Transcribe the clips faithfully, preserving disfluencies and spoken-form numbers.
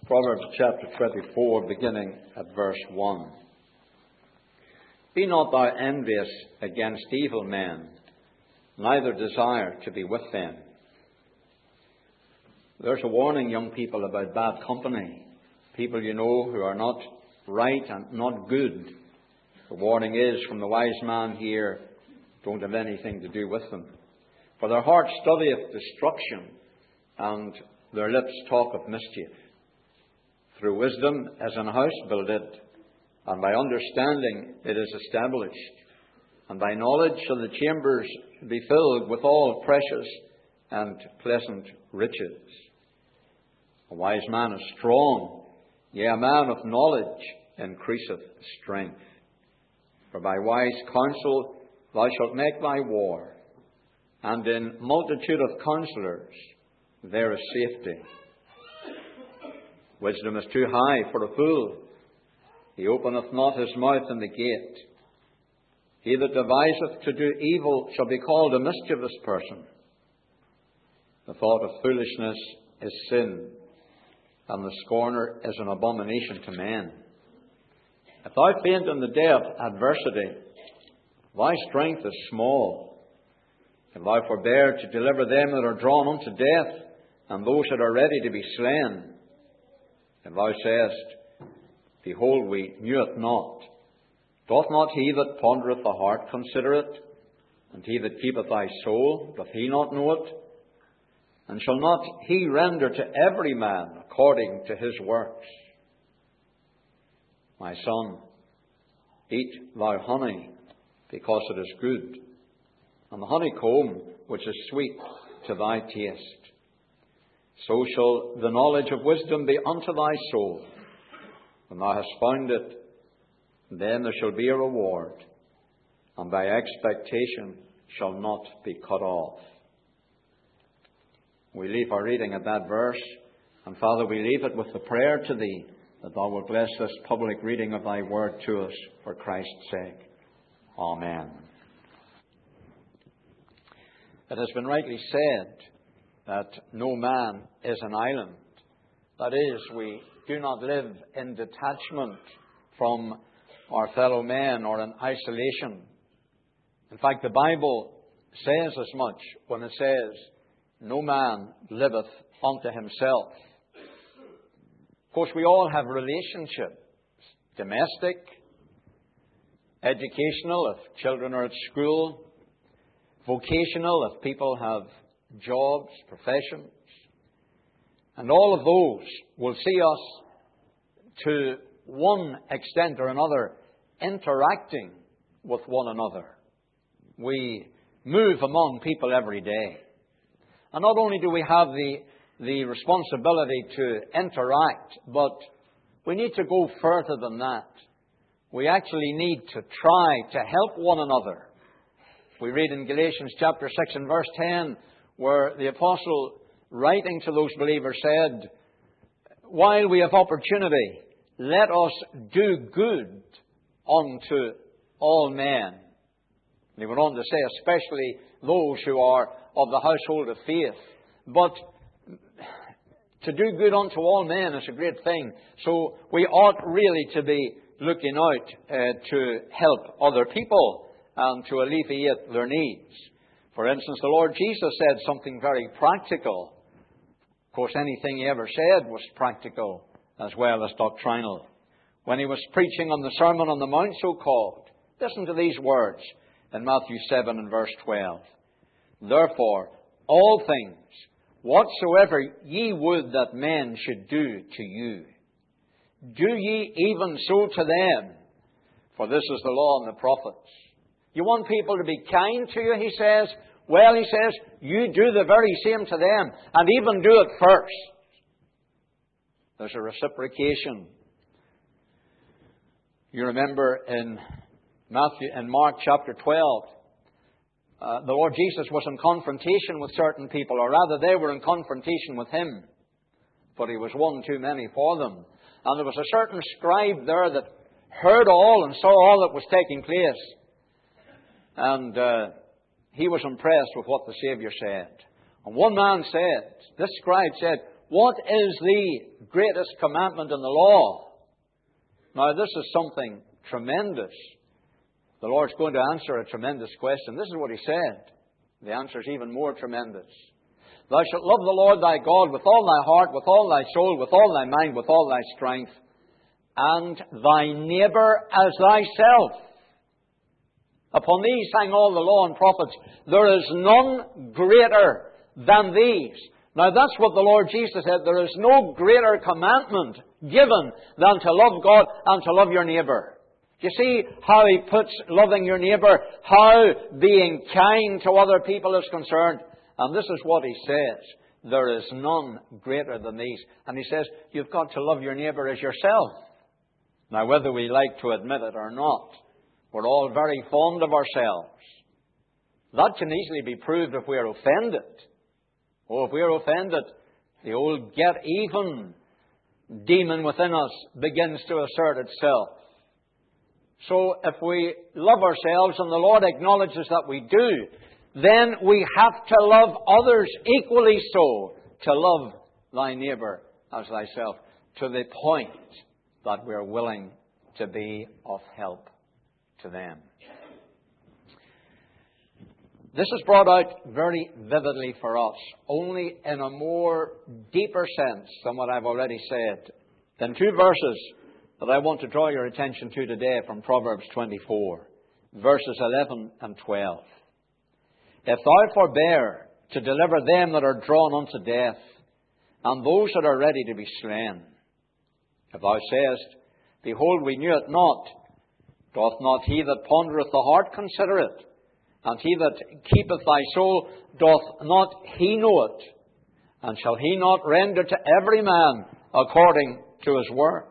Proverbs chapter twenty-four, beginning at verse one. Be not thou envious against evil men, neither desire to be with them. There's a warning, young people, about bad company. People you know who are not right and not good. The warning is from the wise man here, don't have anything to do with them. For their heart studieth destruction, and their lips talk of mischief. Through wisdom as an house builded, and by understanding it is established. And by knowledge shall the chambers be filled with all precious and pleasant riches. A wise man is strong, yea, a man of knowledge increaseth strength. For by wise counsel thou shalt make thy war, and in multitude of counsellors there is safety. Wisdom is too high for a fool. He openeth not his mouth in the gate. He that deviseth to do evil shall be called a mischievous person. The thought of foolishness is sin, and the scorner is an abomination to men. If thou faint in the day of adversity, thy strength is small. If thou forbear to deliver them that are drawn unto death, and those that are ready to be slain, if thou sayest, behold, we knew it not, doth not he that pondereth the heart consider it? And he that keepeth thy soul, doth he not know it? And shall not he render to every man according to his works? My son, eat thou honey, because it is good, and the honeycomb which is sweet to thy taste. So shall the knowledge of wisdom be unto thy soul. When thou hast found it, then there shall be a reward, and thy expectation shall not be cut off. We leave our reading at that verse, and Father, we leave it with the prayer to Thee, that Thou wilt bless this public reading of Thy Word to us for Christ's sake. Amen. It has been rightly said that no man is an island. That is, we do not live in detachment from our fellow men or in isolation. In fact, the Bible says as much when it says, no man liveth unto himself. Of course, we all have relationships, domestic, educational, if children are at school, vocational, if people have jobs, professions. And all of those will see us, to one extent or another, interacting with one another. We move among people every day. And not only do we have the, the responsibility to interact, but we need to go further than that. We actually need to try to help one another. We read in Galatians chapter six and verse ten, where the apostle, writing to those believers, said, while we have opportunity, let us do good unto all men. And he went on to say, especially those who are of the household of faith. But to do good unto all men is a great thing. So we ought really to be looking out uh, to help other people and to alleviate their needs. For instance, the Lord Jesus said something very practical. Of course, anything He ever said was practical as well as doctrinal. When He was preaching on the Sermon on the Mount, so-called, listen to these words in Matthew seven and verse twelve. Therefore, all things, whatsoever ye would that men should do to you, do ye even so to them, for this is the law and the prophets. You want people to be kind to you, He says? Well, He says, you do the very same to them, and even do it first. There's a reciprocation. You remember in Matthew, in Mark chapter twelve, uh, the Lord Jesus was in confrontation with certain people, or rather they were in confrontation with Him, but He was one too many for them. And there was a certain scribe there that heard all and saw all that was taking place. And uh, he was impressed with what the Savior said. And one man said, this scribe said, what is the greatest commandment in the law? Now, this is something tremendous. The Lord's going to answer a tremendous question. This is what He said. The answer is even more tremendous. Thou shalt love the Lord thy God with all thy heart, with all thy soul, with all thy mind, with all thy strength, and thy neighbour as thyself. Upon these hang all the law and prophets. There is none greater than these. Now that's what the Lord Jesus said. There is no greater commandment given than to love God and to love your neighbour. Do you see how He puts loving your neighbour, how being kind to other people is concerned? And this is what He says. There is none greater than these. And He says, you've got to love your neighbour as yourself. Now, whether we like to admit it or not, we're all very fond of ourselves. That can easily be proved if we are offended. Oh, if we are offended, the old get-even demon within us begins to assert itself. So if we love ourselves, and the Lord acknowledges that we do, then we have to love others equally so, to love thy neighbour as thyself, to the point that we're willing to be of help to them. This is brought out very vividly for us, only in a more deeper sense than what I've already said. Then two verses that I want to draw your attention to today from Proverbs twenty-four, verses eleven and twelve. If thou forbear to deliver them that are drawn unto death, and those that are ready to be slain, if thou sayest, behold, we knew it not, doth not he that pondereth the heart consider it? And he that keepeth thy soul, doth not he know it? And shall he not render to every man according to his work?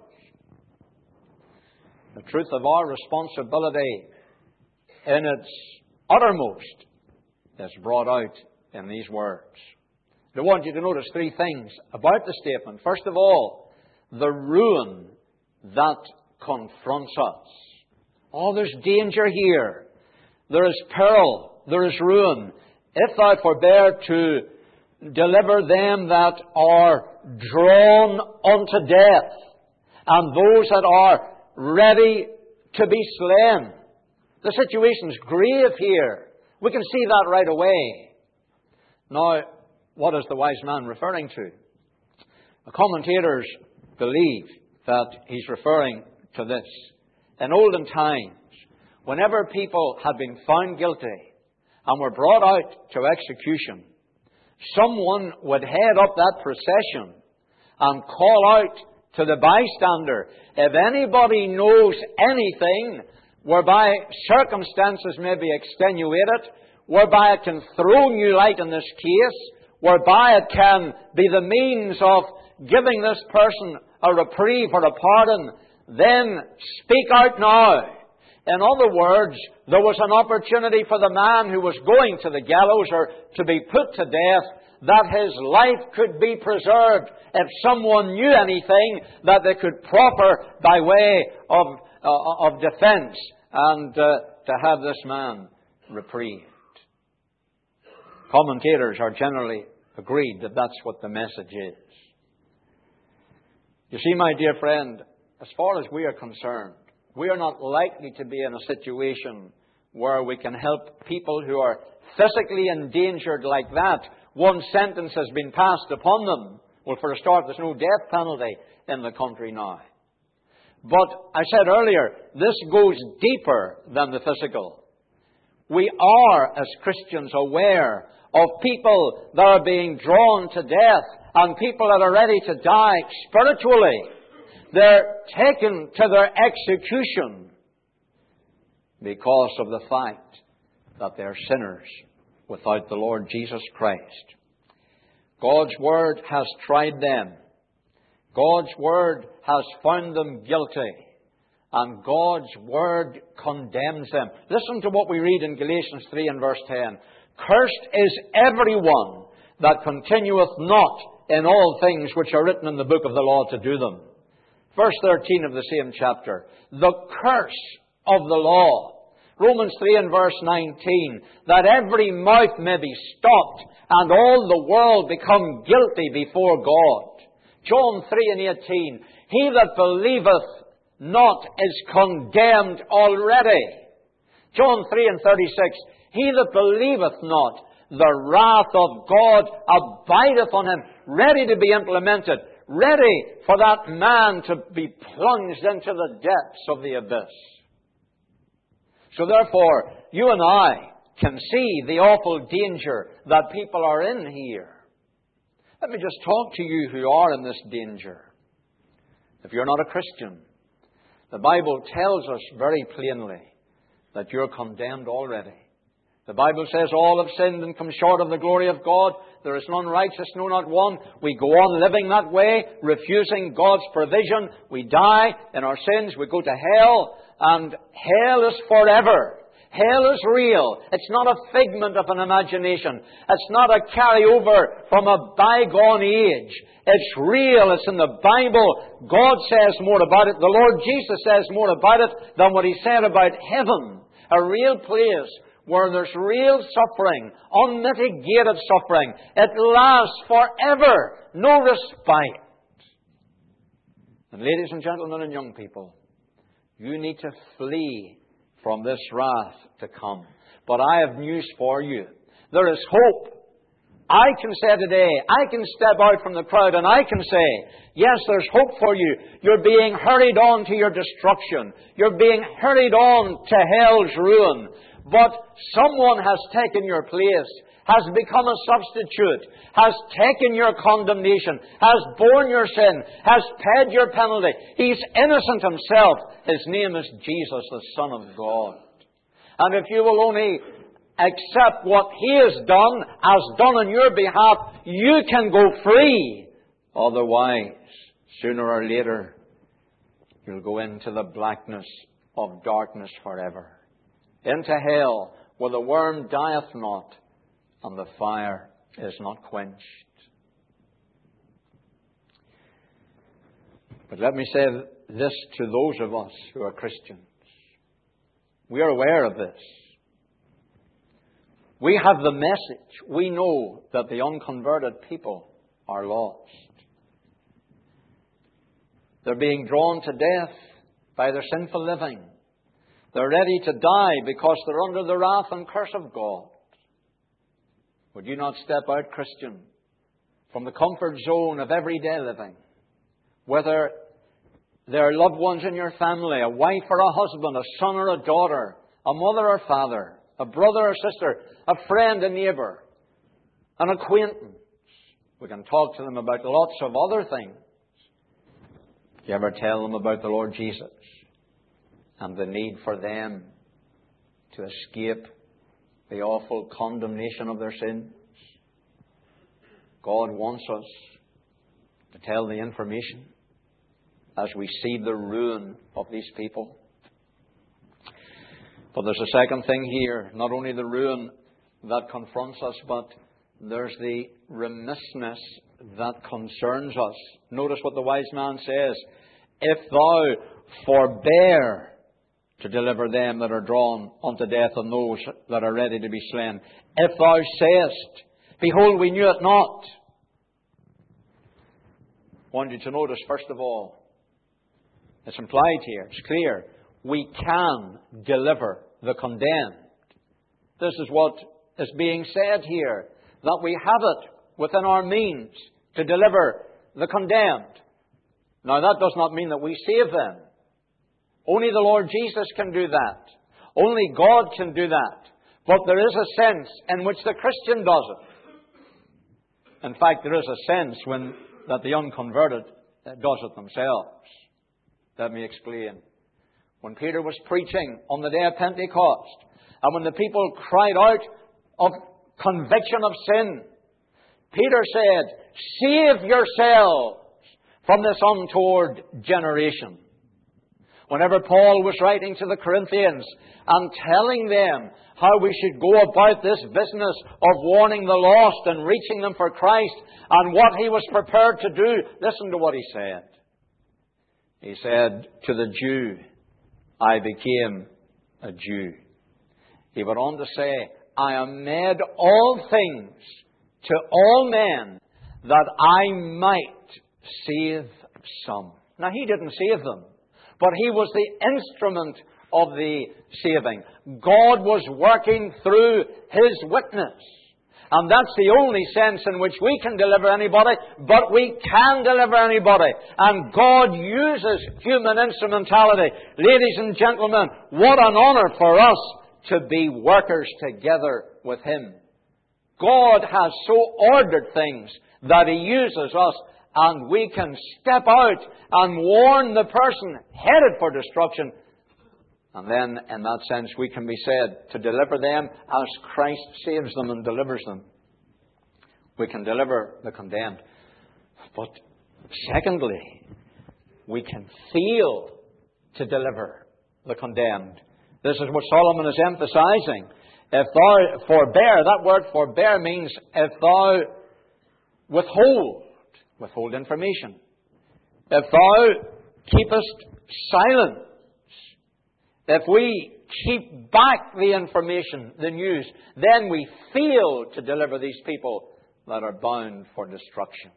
The truth of our responsibility in its uttermost is brought out in these words. I want you to notice three things about the statement. First of all, the ruin that confronts us. Oh, there's danger here. There is peril. There is ruin. If thou forbear to deliver them that are drawn unto death, and those that are ready to be slain. The situation's grave here. We can see that right away. Now, what is the wise man referring to? The commentators believe that he's referring to this. In olden times, whenever people had been found guilty and were brought out to execution, someone would head up that procession and call out to the bystander, if anybody knows anything whereby circumstances may be extenuated, whereby it can throw new light in this case, whereby it can be the means of giving this person a reprieve or a pardon, then speak out now. In other words, there was an opportunity for the man who was going to the gallows or to be put to death, that his life could be preserved if someone knew anything that they could proffer by way of, uh, of defense and uh, to have this man reprieved. Commentators are generally agreed that that's what the message is. You see, my dear friend, as far as we are concerned, we are not likely to be in a situation where we can help people who are physically endangered like that. One sentence has been passed upon them. Well, for a start, there's no death penalty in the country now. But I said earlier, this goes deeper than the physical. We are, as Christians, aware of people that are being drawn to death and people that are ready to die spiritually. They're taken to their execution because of the fact that they're sinners without the Lord Jesus Christ. God's Word has tried them. God's Word has found them guilty. And God's Word condemns them. Listen to what we read in Galatians three and verse ten. Cursed is everyone that continueth not in all things which are written in the book of the law to do them. Verse thirteen of the same chapter. The curse of the law Romans three and verse nineteen, that every mouth may be stopped and all the world become guilty before God. John three and eighteen, he that believeth not is condemned already. John three and thirty-six, he that believeth not, the wrath of God abideth on him, ready to be implemented, ready for that man to be plunged into the depths of the abyss. So therefore, you and I can see the awful danger that people are in here. Let me just talk to you who are in this danger. If you're not a Christian, the Bible tells us very plainly that you're condemned already. The Bible says all have sinned and come short of the glory of God. There is none righteous, no, not one. We go on living that way, refusing God's provision. We die in our sins. We go to hell. And hell is forever. Hell is real. It's not a figment of an imagination. It's not a carryover from a bygone age. It's real. It's in the Bible. God says more about it. The Lord Jesus says more about it than what He said about heaven. A real place where there's real suffering, unmitigated suffering. It lasts forever. No respite. And ladies and gentlemen and young people, you need to flee from this wrath to come. But I have news for you. There is hope. I can say today, I can step out from the crowd and I can say, yes, there's hope for you. You're being hurried on to your destruction. You're being hurried on to hell's ruin. But someone has taken your place, has become a substitute, has taken your condemnation, has borne your sin, has paid your penalty. He's innocent himself. His name is Jesus, the Son of God. And if you will only accept what He has done, has done on your behalf, you can go free. Otherwise, sooner or later, you'll go into the blackness of darkness forever. Into hell, where the worm dieth not, and the fire is not quenched. But let me say this to those of us who are Christians. We are aware of this. We have the message. We know that the unconverted people are lost. They're being drawn to death by their sinful living. They're ready to die because they're under the wrath and curse of God. Would you not step out, Christian, from the comfort zone of everyday living? Whether there are loved ones in your family, a wife or a husband, a son or a daughter, a mother or father, a brother or sister, a friend, a neighbour, an acquaintance. We can talk to them about lots of other things. Do you ever tell them about the Lord Jesus and the need for them to escape the awful condemnation of their sins? God wants us to tell the information as we see the ruin of these people. But there's a second thing here. Not only the ruin that confronts us, but there's the remissness that concerns us. Notice what the wise man says. If thou forbear to deliver them that are drawn unto death and those that are ready to be slain. If thou sayest, behold, we knew it not. I want you to notice, first of all, it's implied here, it's clear, we can deliver the condemned. This is what is being said here, that we have it within our means to deliver the condemned. Now, that does not mean that we save them. Only the Lord Jesus can do that. Only God can do that. But there is a sense in which the Christian does it. In fact, there is a sense when that the unconverted does it themselves. Let me explain. When Peter was preaching on the day of Pentecost, and when the people cried out of conviction of sin, Peter said, "Save yourselves from this untoward generation." Whenever Paul was writing to the Corinthians and telling them how we should go about this business of warning the lost and reaching them for Christ and what he was prepared to do, listen to what he said. He said, "To the Jew I became a Jew." He went on to say, I am made all things to all men that I might save some. Now, He didn't save them, but He was the instrument of the saving. God was working through His witness. And that's the only sense in which we can deliver anybody, but we can deliver anybody. And God uses human instrumentality. Ladies and gentlemen, what an honor for us to be workers together with Him. God has so ordered things that He uses us, and we can step out and warn the person headed for destruction. And then, in that sense, we can be said to deliver them as Christ saves them and delivers them. We can deliver the condemned. But secondly, we can fail to deliver the condemned. This is what Solomon is emphasizing. If thou forbear, that word forbear means if thou withhold, withhold information. If thou keepest silent, if we keep back the information, the news, then we fail to deliver these people that are bound for destruction.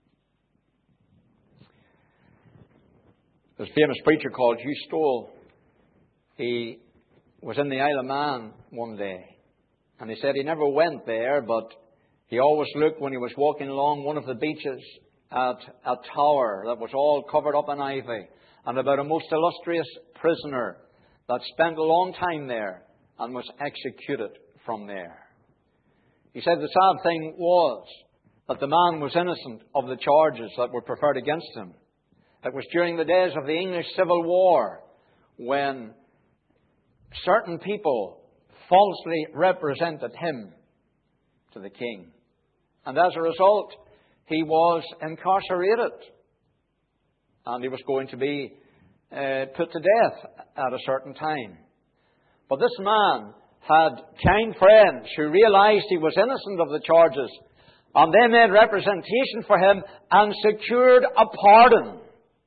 There's a famous preacher called Hugh Stowell. He was in the Isle of Man one day, and he said he never went there, but he always looked when he was walking along one of the beaches at a tower that was all covered up in ivy, and about a most illustrious prisoner that spent a long time there and was executed from there. He said the sad thing was that the man was innocent of the charges that were preferred against him. It was during the days of the English Civil War when certain people falsely represented him to the king. And as a result, he was incarcerated. And he was going to be uh, put to death at a certain time. But this man had kind friends who realized he was innocent of the charges. And they made representation for him and secured a pardon.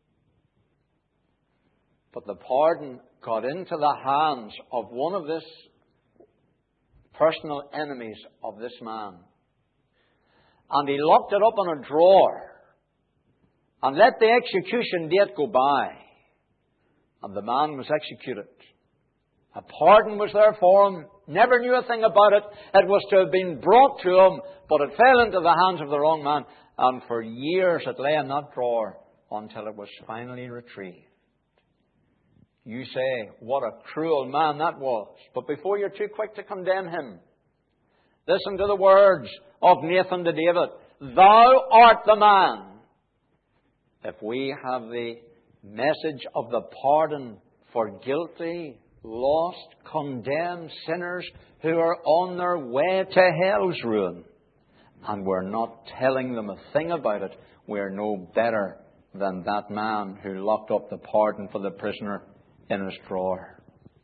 But the pardon got into the hands of one of this personal enemies of this man. And he locked it up in a drawer and let the execution date go by. And the man was executed. A pardon was there for him. Never knew a thing about it. It was to have been brought to him, but it fell into the hands of the wrong man. And for years it lay in that drawer until it was finally retrieved. You say, what a cruel man that was. But before you're too quick to condemn him, listen to the words of Nathan to David. Thou art the man. If we have the message of the pardon for guilty, lost, condemned sinners who are on their way to hell's ruin, and we're not telling them a thing about it, we're no better than that man who locked up the pardon for the prisoner in his drawer.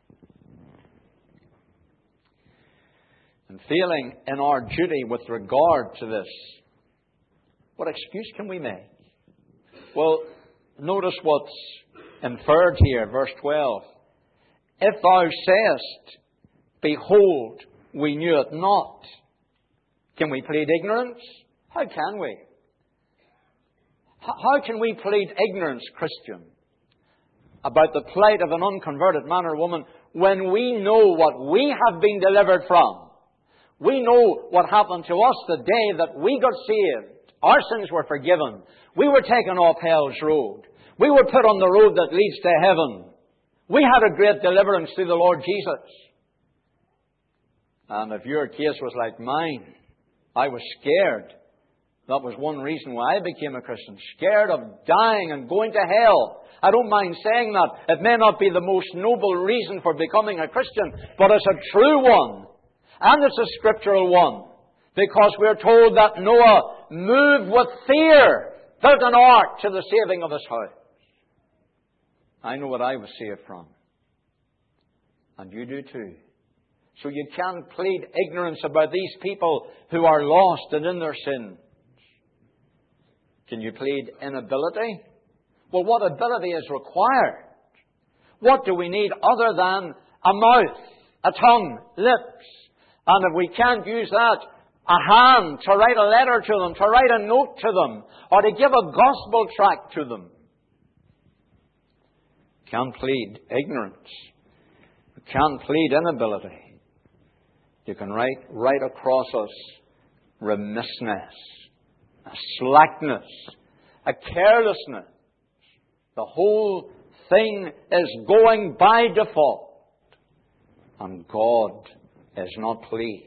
And failing in our duty with regard to this, what excuse can we make? Well, notice what's inferred here, verse twelve. If thou sayest, behold, we knew it not. Can we plead ignorance? How can we? How can we plead ignorance, Christian, about the plight of an unconverted man or woman when we know what we have been delivered from? We know what happened to us the day that we got saved. Our sins were forgiven. We were taken off hell's road. We were put on the road that leads to heaven. We had a great deliverance through the Lord Jesus. And if your case was like mine, I was scared. That was one reason why I became a Christian. Scared of dying and going to hell. I don't mind saying that. It may not be the most noble reason for becoming a Christian, but it's a true one. And it's a scriptural one. Because we're told that Noah, moved with fear, built an ark to the saving of his house. I know what I was saved from. And you do too. So you can't plead ignorance about these people who are lost and in their sins. Can you plead inability? Well, what ability is required? What do we need other than a mouth a tongue, lips. And if we can't use that, a hand to write a letter to them, to write a note to them, or to give a gospel tract to them. We can't plead ignorance. We can't plead inability. You can write right across us remissness, a slackness, a carelessness. The whole thing is going by default. And God is not pleased.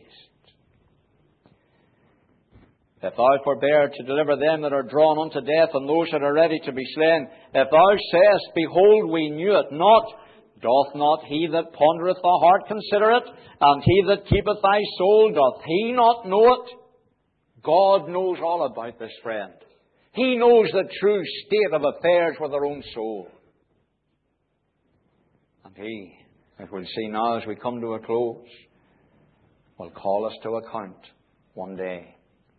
If thou forbear to deliver them that are drawn unto death, and those that are ready to be slain, if thou sayest, behold, we knew it not, doth not he that pondereth the heart consider it? And he that keepeth thy soul, doth he not know it? God knows all about this, friend. He knows the true state of affairs with our own soul. And He, as we'll see now as we come to a close, will call us to account one day.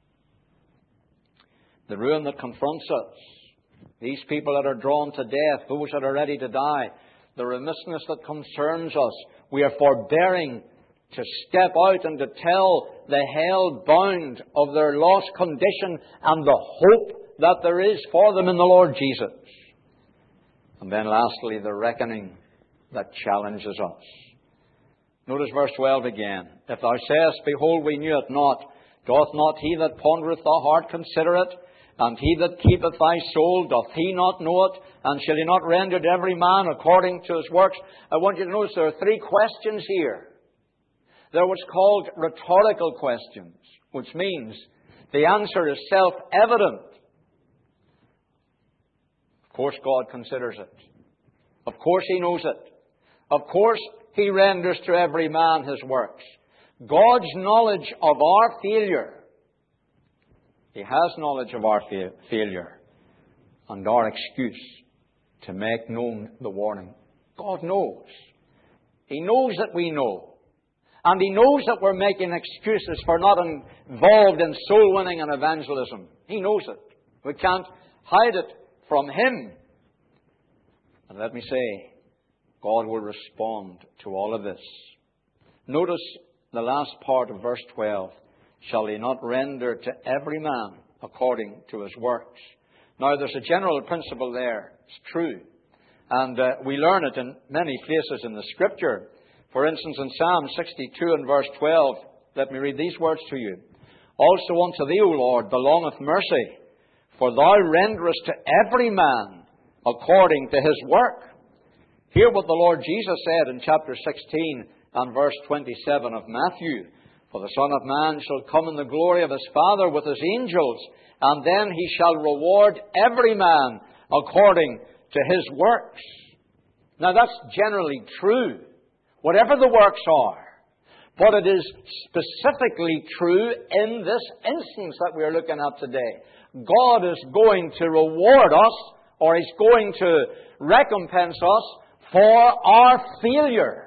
The ruin that confronts us, these people that are drawn to death, those that are ready to die, the remissness that concerns us, we are forbearing to step out and to tell the hell-bound of their lost condition and the hope that there is for them in the Lord Jesus. And then lastly, the reckoning that challenges us. Notice verse twelve again. If thou sayest, behold, we knew it not, doth not he that pondereth the heart consider it? And he that keepeth thy soul, doth he not know it? And shall he not render to every man according to his works? I want you to notice there are three questions here. They're what's called rhetorical questions, which means the answer is self-evident. Of course God considers it. Of course He knows it. Of course He renders to every man his works. God's knowledge of our failure, He has knowledge of our fa- failure and our excuse to make known the warning. God knows. He knows that we know. And He knows that we're making excuses for not involved in soul winning and evangelism. He knows it. We can't hide it from Him. And let me say, God will respond to all of this. Notice the last part of verse twelve. Shall He not render to every man according to his works? Now, there's a general principle there. It's true. And uh, we learn it in many places in the Scripture. For instance, in Psalm sixty-two and verse twelve, let me read these words to you. Also unto Thee, O Lord, belongeth mercy, for Thou renderest to every man according to his work. Hear what the Lord Jesus said in chapter sixteen and verse twenty-seven of Matthew. For the Son of Man shall come in the glory of His Father with His angels, and then He shall reward every man according to his works. Now that's generally true, whatever the works are. But it is specifically true in this instance that we are looking at today. God is going to reward us, or He's going to recompense us for our failure.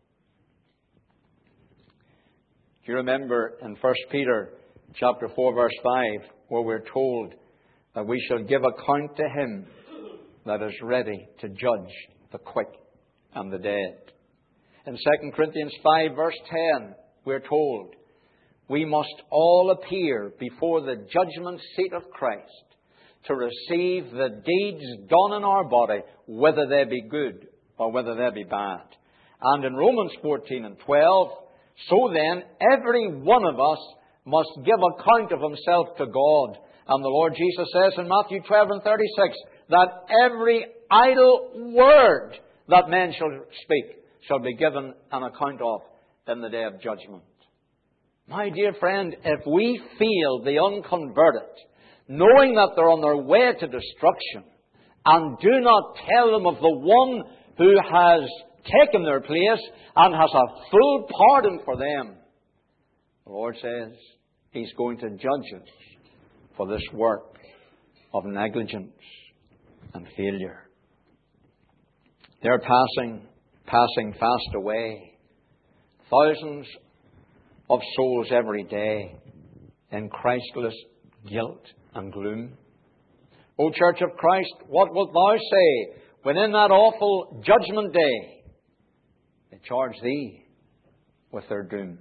Do you remember in First Peter chapter four verse five, where we're told that we shall give account to Him that is ready to judge the quick and the dead? In Second Corinthians five verse ten, we're told we must all appear before the judgment seat of Christ to receive the deeds done in our body, whether they be good or whether they be bad. And in Romans fourteen and twelve, so then, every one of us must give account of himself to God. And the Lord Jesus says in Matthew twelve and thirty-six that every idle word that men shall speak shall be given an account of in the day of judgment. My dear friend, if we fail the unconverted, knowing that they're on their way to destruction, and do not tell them of the one who has taken their place and has a full pardon for them, the Lord says He's going to judge us for this work of negligence and failure. They're passing, passing fast away. Thousands of souls every day in Christless guilt and gloom. O Church of Christ, what wilt thou say when in that awful judgment day they charge thee with their doom.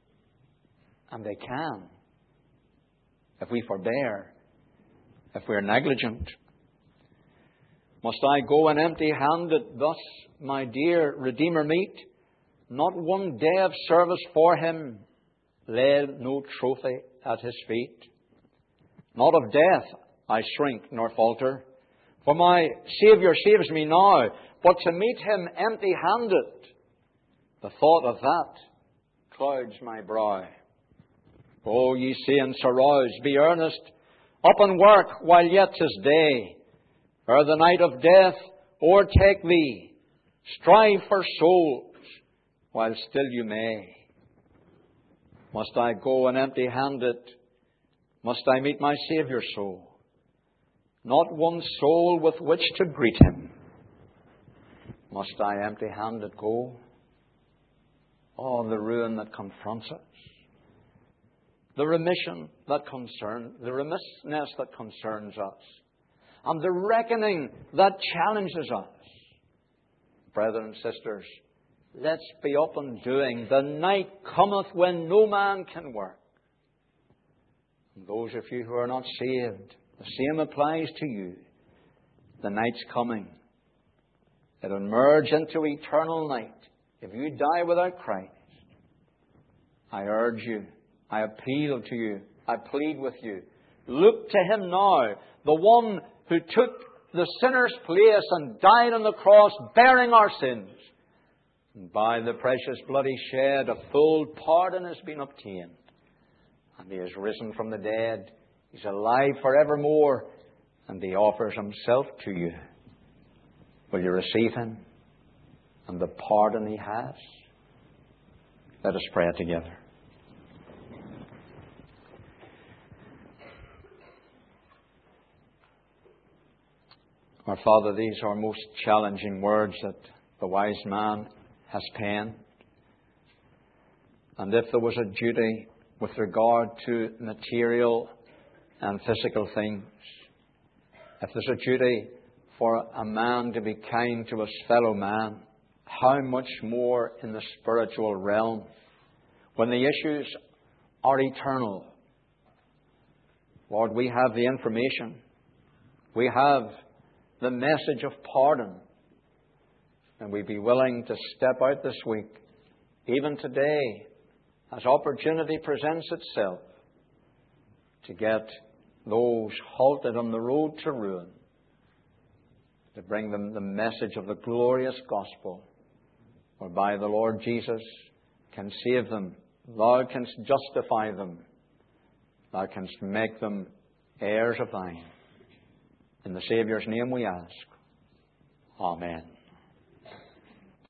And they can, if we forbear, if we are negligent. Must I go in empty-handed thus, my dear Redeemer meet? Not one day of service for Him, lay no trophy at His feet. Not of death I shrink nor falter, for my Saviour saves me now, but to meet Him empty-handed, the thought of that clouds my brow. O ye saints, arouse, be earnest, up and work while yet 'tis day. Ere the night of death o'ertake thee, strive for souls while still you may. Must I go in empty-handed? Must I meet my Saviour so? Not one soul with which to greet Him. Must I empty-handed go? Oh, the ruin that confronts us. The remission that concerns, the remissness that concerns us. And the reckoning that challenges us. Brethren and sisters, let's be up and doing. The night cometh when no man can work. And those of you who are not saved, the same applies to you. The night's coming. It'll merge into eternal night if you die without Christ. I urge you, I appeal to you, I plead with you. Look to Him now, the one who took the sinner's place and died on the cross, bearing our sins. And by the precious blood He shed, a full pardon has been obtained. And He has risen from the dead. He's alive forevermore. And He offers Himself to you. Will you receive Him and the pardon He has? Let us pray together. Our Father, these are most challenging words that the wise man has penned. And if there was a duty with regard to material and physical things, if there's a duty for a man to be kind to his fellow man, how much more in the spiritual realm, when the issues are eternal. Lord, we have the information. We have the message of pardon. And we'd be willing to step out this week, even today, as opportunity presents itself, to get those halted on the road to ruin, to bring them the message of the glorious gospel, whereby the Lord Jesus can save them. Thou canst justify them. Thou canst make them heirs of Thine. In the Saviour's name we ask. Amen.